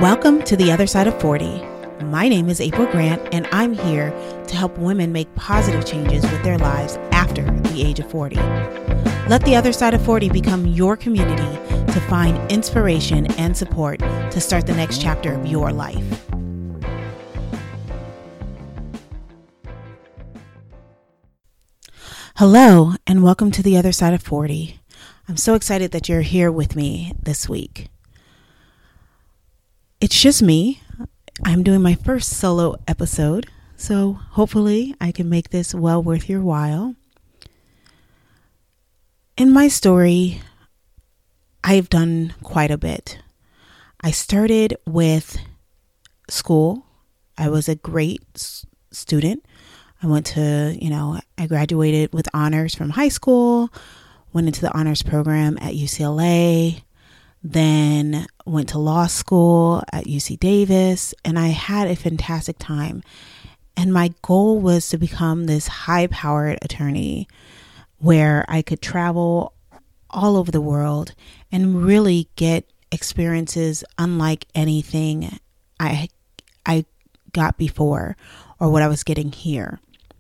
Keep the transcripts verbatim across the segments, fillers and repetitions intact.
Welcome to The Other Side of forty. My name is April Grant, and I'm here to help women make positive changes with their lives after the age of forty. Let The Other Side of forty become your community to find inspiration and support to start the next chapter of your life. Hello, and welcome to The Other Side of forty. I'm so excited that you're here with me this week. It's just me. I'm doing my first solo episode, so hopefully I can make this well worth your while. In my story, I've done quite a bit. I started with school. I was a great s- student. I went to, you know, I graduated with honors from high school, went into the honors program at U C L A, then went to law school at U C Davis, and I had a fantastic time. And my goal was to become this high-powered attorney where I could travel all over the world and really get experiences unlike anything I I got before or what I was getting here.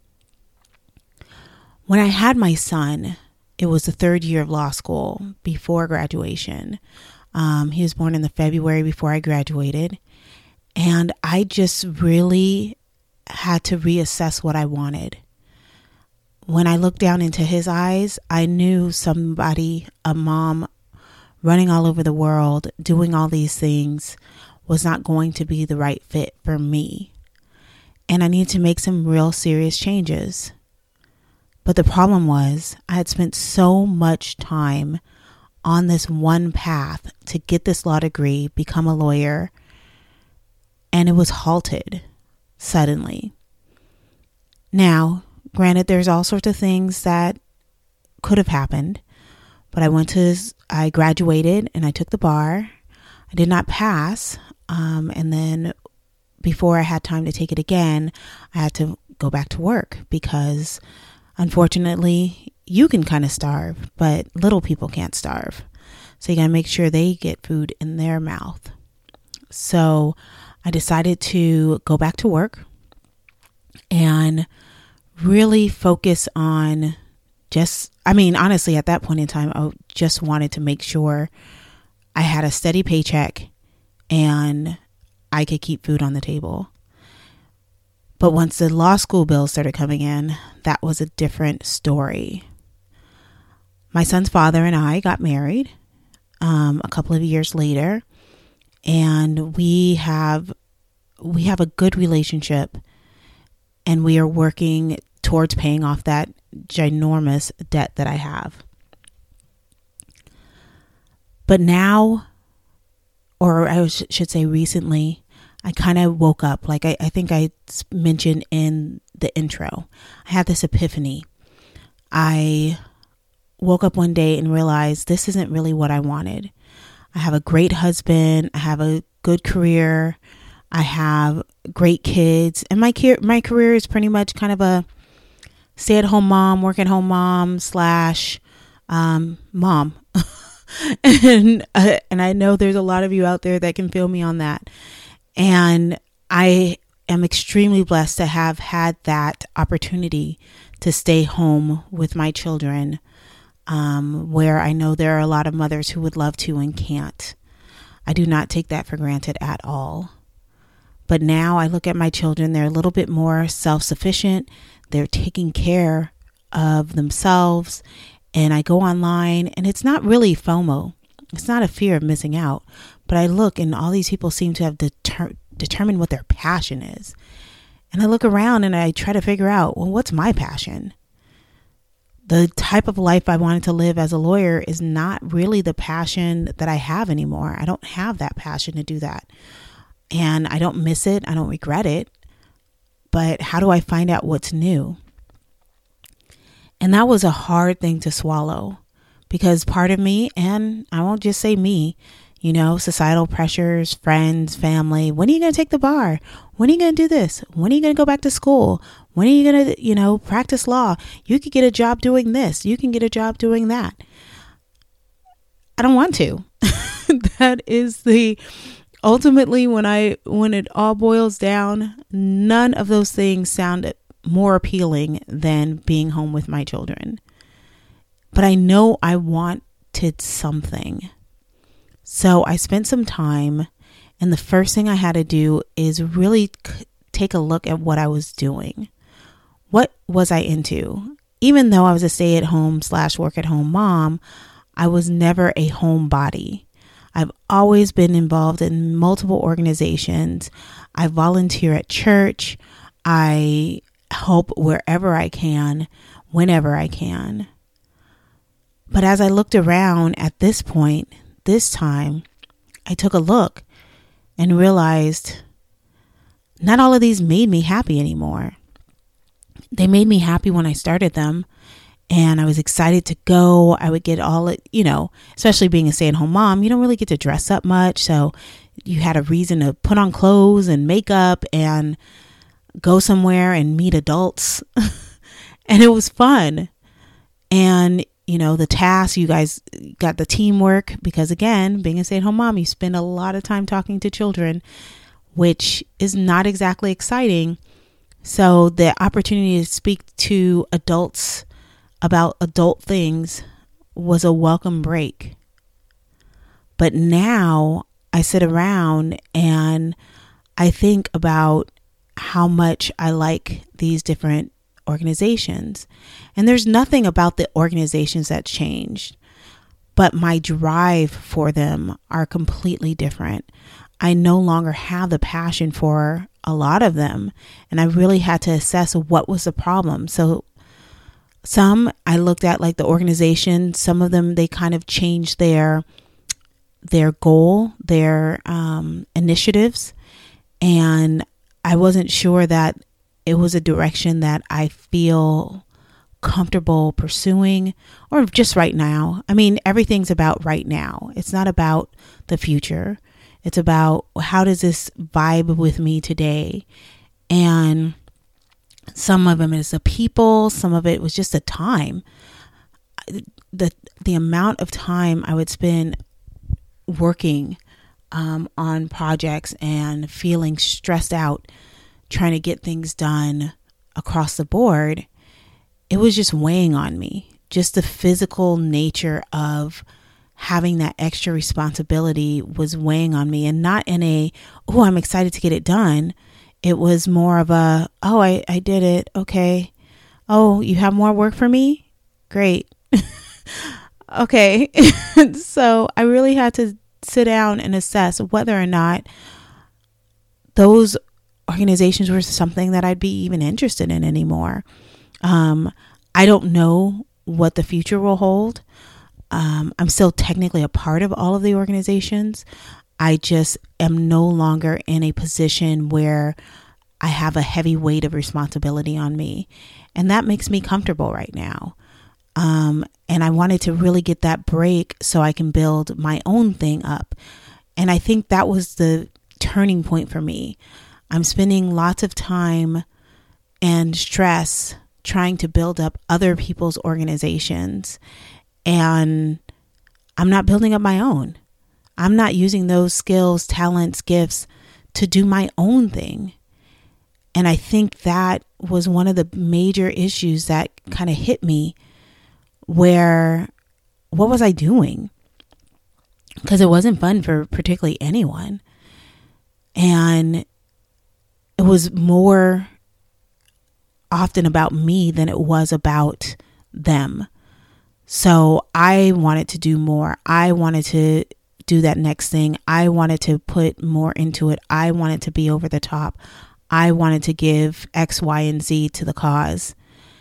When I had my son, it was the third year of law school before graduation. Um, he was born in the February before I graduated. And I just really had to reassess what I wanted. When I looked down into his eyes, I knew somebody, a mom running all over the world, doing all these things was not going to be the right fit for me. And I needed to make some real serious changes. But the problem was I had spent so much time on this one path to get this law degree, become a lawyer, and it was halted suddenly. Now, granted, there's all sorts of things that could have happened, but I went to, I graduated and I took the bar. I did not pass. Um, and then before I had time to take it again, I had to go back to work because unfortunately, you can kind of starve, but little people can't starve. So you got to make sure they get food in their mouth. So I decided to go back to work and really focus on just, I mean, honestly, at that point in time, I just wanted to make sure I had a steady paycheck and I could keep food on the table. But once the law school bills started coming in, that was a different story. My son's father and I got married um, a couple of years later, and we have we have a good relationship, and we are working towards paying off that ginormous debt that I have. But now, or I should say recently, I kind of woke up, like I, I think I mentioned in the intro. I had this epiphany. I woke up one day and realized this isn't really what I wanted. I have a great husband. I have a good career. I have great kids. And my, my career is pretty much kind of a stay-at-home mom, work-at-home mom slash um, mom. and, uh, and I know there's a lot of you out there that can feel me on that. And I am extremely blessed to have had that opportunity to stay home with my children, um, where I know there are a lot of mothers who would love to and can't. I do not take that for granted at all. But now I look at my children, they're a little bit more self-sufficient. They're taking care of themselves. And I go online, and it's not really FOMO. It's not a fear of missing out, but I look and all these people seem to have deter- determined what their passion is. And I look around and I try to figure out, well, what's my passion? The type of life I wanted to live as a lawyer is not really the passion that I have anymore. I don't have that passion to do that. And I don't miss it. I don't regret it. But how do I find out what's new? And that was a hard thing to swallow. Because part of me, and I won't just say me, you know, societal pressures, friends, family. When are you going to take the bar? When are you going to do this? When are you going to go back to school? When are you going to, you know, practice law? You could get a job doing this. You can get a job doing that. I don't want to. That is the ultimately, when I when it all boils down, none of those things sound more appealing than being home with my children. But I know I wanted something. So I spent some time, and the first thing I had to do is really c- take a look at what I was doing. What was I into? Even though I was a stay-at-home slash work-at-home mom, I was never a homebody. I've always been involved in multiple organizations. I volunteer at church. I help wherever I can, whenever I can. But as I looked around at this point, this time, I took a look and realized not all of these made me happy anymore. They made me happy when I started them, and I was excited to go. I would get all it, you know, especially being a stay-at-home mom, you don't really get to dress up much. So you had a reason to put on clothes and makeup and go somewhere and meet adults. And it was fun. And, you know, the tasks, you guys got the teamwork, because again, being a stay-at-home mom, you spend a lot of time talking to children, which is not exactly exciting. So the opportunity to speak to adults about adult things was a welcome break. But now I sit around and I think about how much I like these different organizations. And there's nothing about the organizations that changed, but my drive for them are completely different. I no longer have the passion for a lot of them, and I really had to assess what was the problem. So some I looked at, like the organization, some of them, they kind of changed their their goal, their um, initiatives, and I wasn't sure that it was a direction that I feel comfortable pursuing, or just right now. I mean, everything's about right now. It's not about the future. It's about, how does this vibe with me today? And some of them is the people, some of it was just the time. The the amount of time I would spend working um, on projects and feeling stressed out, trying to get things done across the board, it was just weighing on me. Just the physical nature of having that extra responsibility was weighing on me, and not in a, oh, I'm excited to get it done. It was more of a, oh, I, I did it. Okay. Oh, you have more work for me? Great. Okay. So I really had to sit down and assess whether or not those organizations were something that I'd be even interested in anymore. Um, I don't know what the future will hold. Um, I'm still technically a part of all of the organizations. I just am no longer in a position where I have a heavy weight of responsibility on me. And that makes me comfortable right now. Um, and I wanted to really get that break so I can build my own thing up. And I think that was the turning point for me. I'm spending lots of time and stress trying to build up other people's organizations, and I'm not building up my own. I'm not using those skills, talents, gifts to do my own thing. And I think that was one of the major issues that kind of hit me, where what was I doing? Because it wasn't fun for particularly anyone. And it was more often about me than it was about them. So I wanted to do more. I wanted to do that next thing. I wanted to put more into it. I wanted to be over the top. I wanted to give X, Y, and Z to the cause.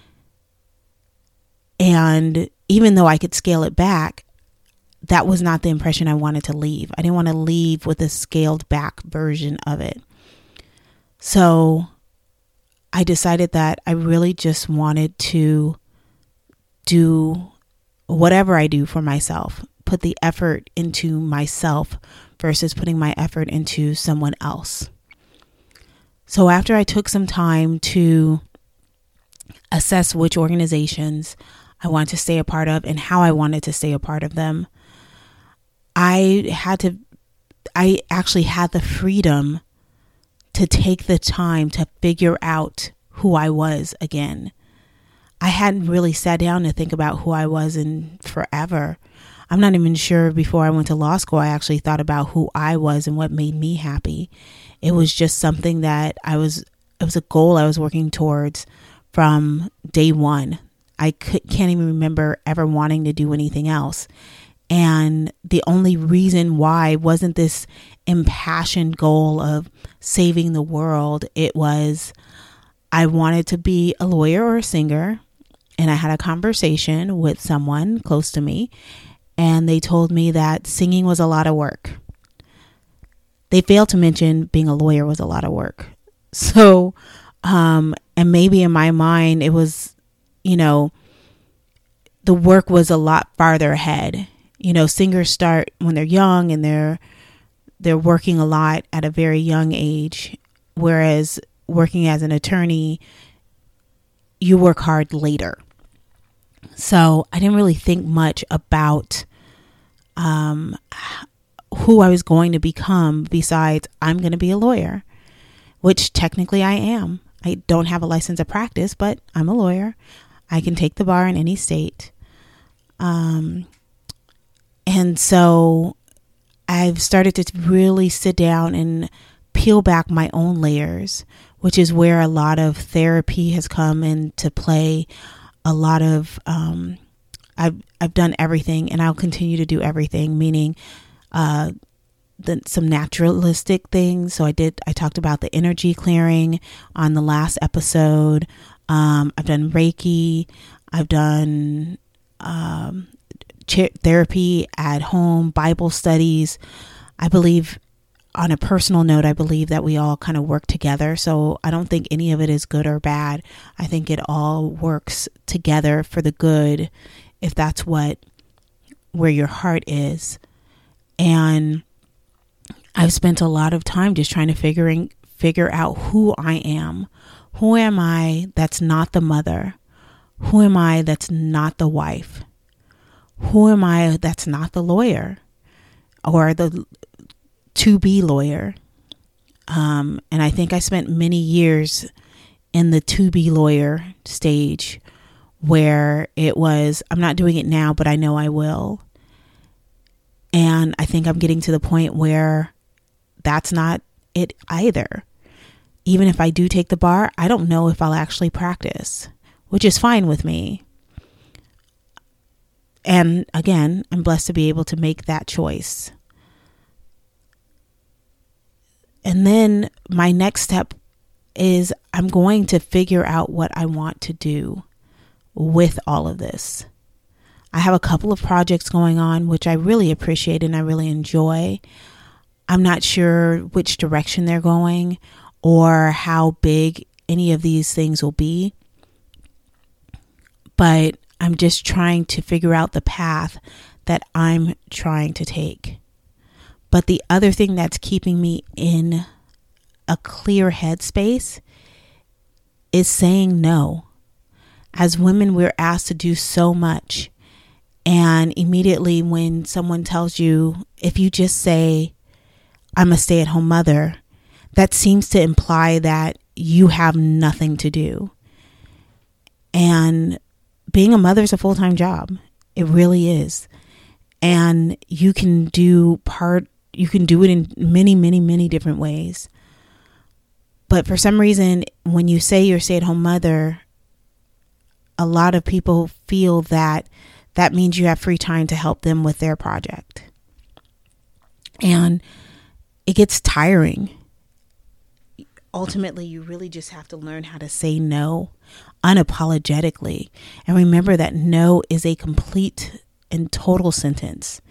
And even though I could scale it back, that was not the impression I wanted to leave. I didn't want to leave with a scaled back version of it. So I decided that I really just wanted to do whatever I do for myself, put the effort into myself versus putting my effort into someone else. So after I took some time to assess which organizations I wanted to stay a part of and how I wanted to stay a part of them, I had to I actually had the freedom to take the time to figure out who I was again. I hadn't really sat down to think about who I was in forever. I'm not even sure before I went to law school, I actually thought about who I was and what made me happy. It was just something that I was, it was a goal I was working towards from day one. I could, can't even remember ever wanting to do anything else. And the only reason why wasn't this impassioned goal of saving the world. It was, I wanted to be a lawyer or a singer. And I had a conversation with someone close to me. And they told me that singing was a lot of work. They failed to mention being a lawyer was a lot of work. So, um, and maybe in my mind, it was, you know, the work was a lot farther ahead. You know, singers start when they're young and they're they're working a lot at a very young age, whereas working as an attorney, you work hard later. So I didn't really think much about um, who I was going to become besides I'm going to be a lawyer, which technically I am. I don't have a license of practice, but I'm a lawyer. I can take the bar in any state. Um, and so I've started to really sit down and peel back my own layers, which is where a lot of therapy has come into play. A lot of, um, I've, I've done everything and I'll continue to do everything, meaning, uh, the, some naturalistic things. So I did, I talked about the energy clearing on the last episode. Um, I've done Reiki. I've done, um, chair therapy at home, Bible studies. I believe on a personal note, I believe that we all kind of work together. So I don't think any of it is good or bad. I think it all works together for the good, if that's what, where your heart is. And I've spent a lot of time just trying to figuring, figure out who I am. Who am I that's not the mother? Who am I that's not the wife? Who am I that's not the lawyer or the to-be lawyer? Um, and I think I spent many years in the to-be lawyer stage where it was, I'm not doing it now, but I know I will. And I think I'm getting to the point where that's not it either. Even if I do take the bar, I don't know if I'll actually practice, which is fine with me. And again, I'm blessed to be able to make that choice. And then my next step is I'm going to figure out what I want to do with all of this. I have a couple of projects going on, which I really appreciate and I really enjoy. I'm not sure which direction they're going or how big any of these things will be, but I'm just trying to figure out the path that I'm trying to take. But the other thing that's keeping me in a clear headspace is saying no. As women, we're asked to do so much. And immediately when someone tells you, if you just say, I'm a stay-at-home mother, that seems to imply that you have nothing to do. And being a mother is a full-time job. It really is. And you can do part, you can do it in many, many, many different ways. But for some reason, when you say you're a stay-at-home mother, a lot of people feel that that means you have free time to help them with their project. And it gets tiring. Ultimately, you really just have to learn how to say no unapologetically. And remember that no is a complete and total sentence.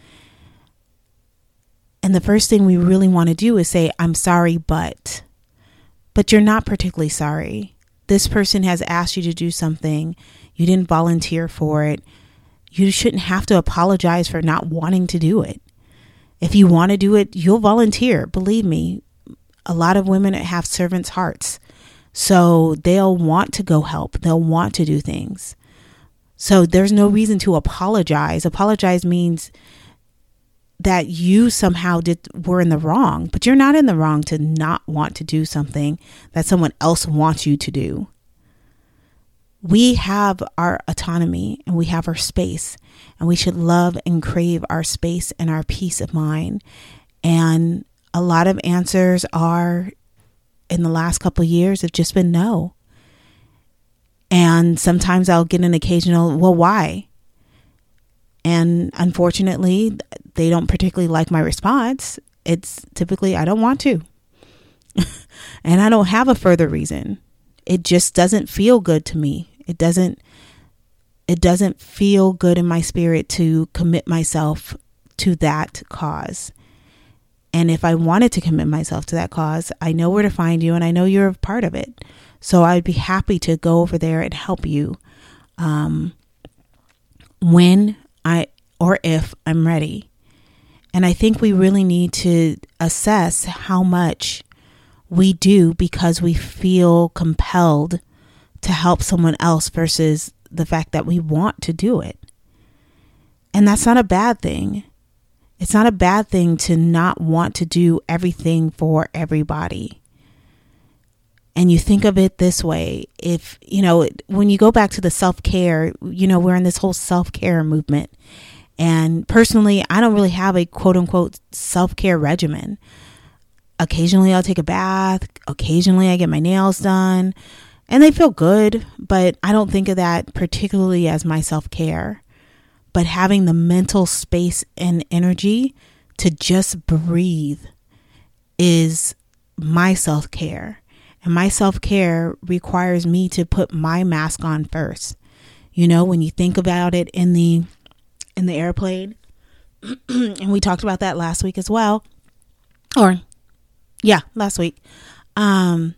And the first thing we really want to do is say, I'm sorry, but, but you're not particularly sorry. This person has asked you to do something. You didn't volunteer for it. You shouldn't have to apologize for not wanting to do it. If you want to do it, you'll volunteer. Believe me, a lot of women have servants' hearts. So they'll want to go help. They'll want to do things. So there's no reason to apologize. Apologize means that you somehow did were in the wrong, but you're not in the wrong to not want to do something that someone else wants you to do. We have our autonomy and we have our space, and we should love and crave our space and our peace of mind. And a lot of answers are, in the last couple of years, have just been no. And sometimes I'll get an occasional, well, why? And unfortunately, they don't particularly like my response. It's typically, I don't want to. And I don't have a further reason. It just doesn't feel good to me. It doesn't, it doesn't feel good in my spirit to commit myself to that cause. And if I wanted to commit myself to that cause, I know where to find you, and I know you're a part of it. So I'd be happy to go over there and help you um, when I or if I'm ready. And I think we really need to assess how much we do because we feel compelled to help someone else versus the fact that we want to do it. And that's not a bad thing. It's not a bad thing to not want to do everything for everybody. And you think of it this way, if, you know, when you go back to the self-care, you know, we're in this whole self-care movement. And personally, I don't really have a quote unquote self-care regimen. Occasionally I'll take a bath. Occasionally I get my nails done and they feel good, but I don't think of that particularly as my self-care. But having the mental space and energy to just breathe is my self-care. And my self-care requires me to put my mask on first. You know, when you think about it in the in the airplane, and we talked about that last week as well, or yeah, last week. Um,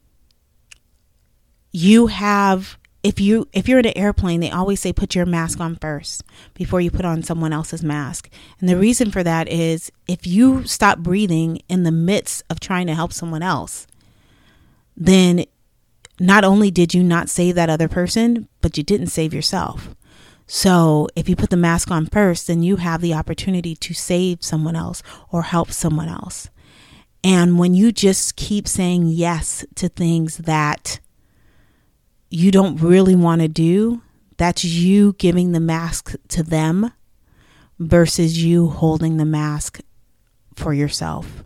you have, if you if you're in an airplane, they always say put your mask on first before you put on someone else's mask. And the reason for that is if you stop breathing in the midst of trying to help someone else, then not only did you not save that other person, but you didn't save yourself. So if you put the mask on first, then you have the opportunity to save someone else or help someone else. And when you just keep saying yes to things that you don't really want to do, that's you giving the mask to them versus you holding the mask for yourself.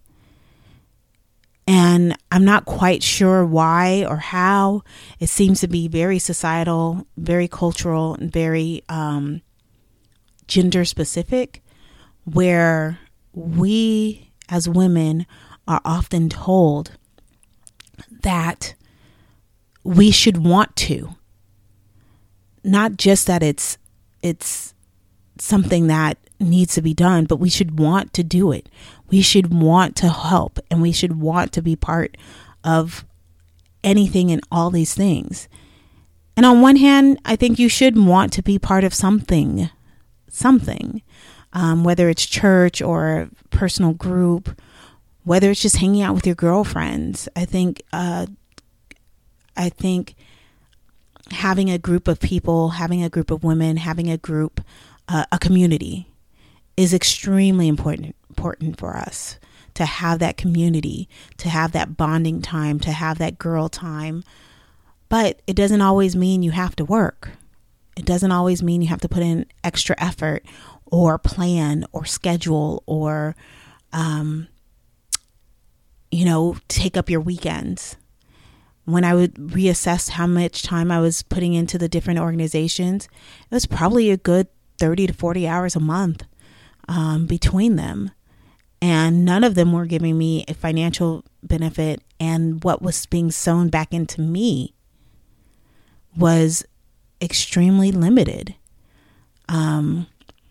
And I'm not quite sure why or how. It seems to be very societal, very cultural, and very um, gender specific, where we as women are often told that we should want to. Not just that it's it's something that needs to be done, but we should want to do it. We should want to help, and we should want to be part of anything and all these things. And on one hand, I think you should want to be part of something, something, um, whether it's church or a personal group, whether it's just hanging out with your girlfriends. I think, uh, I think having a group of people, having a group of women, having a group, uh, a community is extremely important, important for us to have that community, to have that bonding time, to have that girl time. But it doesn't always mean you have to work. It doesn't always mean you have to put in extra effort or plan or schedule or, um, you know, take up your weekends. When I would reassess how much time I was putting into the different organizations, it was probably a good thirty to forty hours a month um, between them. And none of them were giving me a financial benefit. And what was being sown back into me was extremely limited. Um,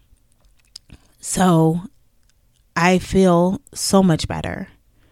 so I feel so much better.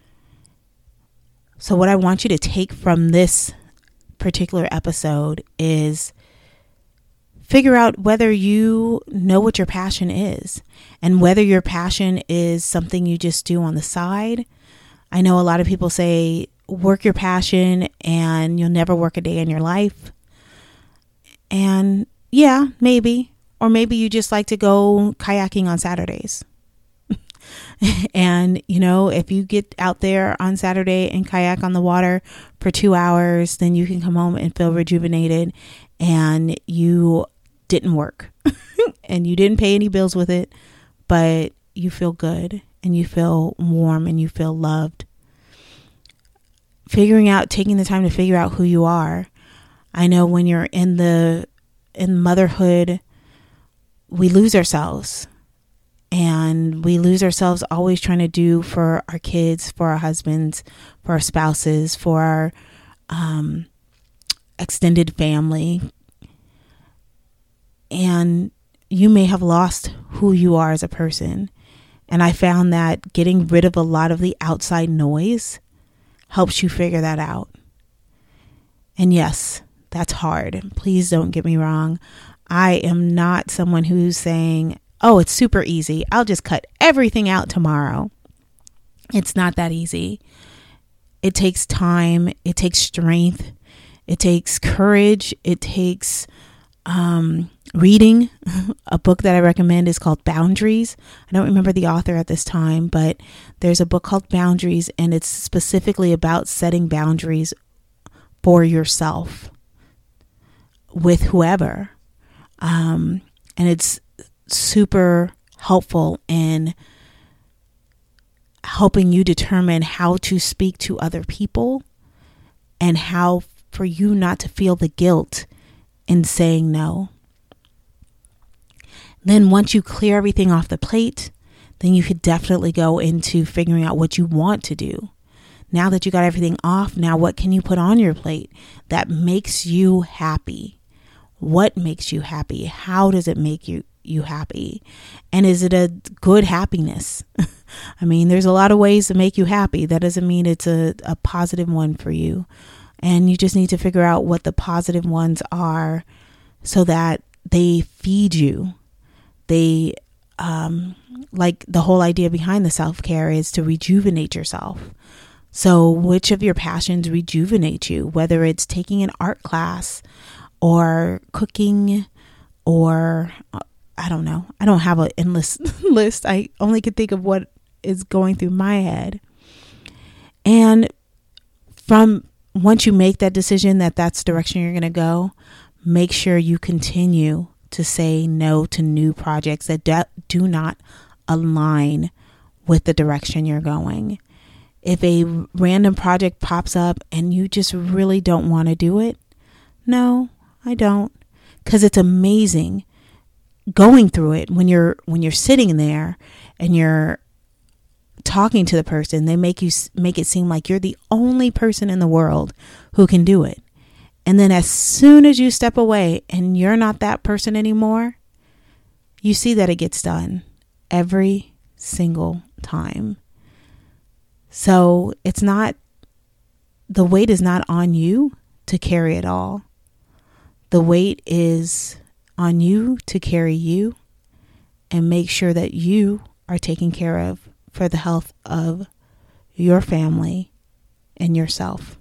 So what I want you to take from this particular episode is figure out whether you know what your passion is and whether your passion is something you just do on the side. I know a lot of people say work your passion and you'll never work a day in your life. And yeah, maybe. Or maybe you just like to go kayaking on Saturdays. And, you know, if you get out there on Saturday and kayak on the water for two hours, then you can come home and feel rejuvenated, and you didn't work and you didn't pay any bills with it, but you feel good and you feel warm and you feel loved. Figuring out, taking the time to figure out who you are. I know when you're in the, in motherhood, we lose ourselves. And we lose ourselves always trying to do for our kids, for our husbands, for our spouses, for our um, extended family. And you may have lost who you are as a person. And I found that getting rid of a lot of the outside noise helps you figure that out. And yes, that's hard. Please don't get me wrong. I am not someone who's saying, oh, it's super easy, I'll just cut everything out tomorrow. It's not that easy. It takes time. It takes strength. It takes courage. It takes um, reading. A book that I recommend is called Boundaries. I don't remember the author at this time, but there's a book called Boundaries, and it's specifically about setting boundaries for yourself with whoever. Um, and it's super helpful in helping you determine how to speak to other people and how for you not to feel the guilt in saying no. Then once you clear everything off the plate, then you could definitely go into figuring out what you want to do. Now that you got everything off, now what can you put on your plate that makes you happy? What makes you happy? How does it make you you happy? And is it a good happiness? I mean, there's a lot of ways to make you happy. That doesn't mean it's a, a positive one for you. And you just need to figure out what the positive ones are so that they feed you. They, um, like the whole idea behind the self-care is to rejuvenate yourself. So which of your passions rejuvenate you, whether it's taking an art class or cooking or I don't know. I don't have an endless list. I only can think of what is going through my head. And from once you make that decision that that's the direction you're going to go, make sure you continue to say no to new projects that do, do not align with the direction you're going. If a random project pops up and you just really don't want to do it, no, I don't. Because it's amazing going through it when you're when you're sitting there and you're talking to the person. They make you make it seem like you're the only person in the world who can do it. And then as soon as you step away and you're not that person anymore, you see that it gets done every single time. So it's not, the weight is not on you to carry it all. The weight is on you to carry you and make sure that you are taken care of for the health of your family and yourself.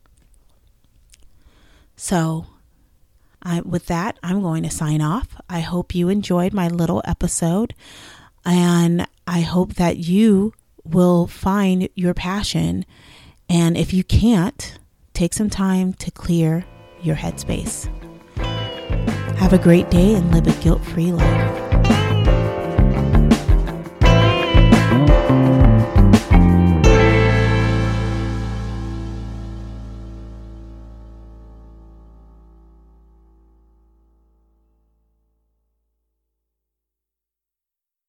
So I, with that, I'm going to sign off. I hope you enjoyed my little episode, and I hope that you will find your passion. And if you can't, take some time to clear your headspace. Have a great day and live a guilt-free life.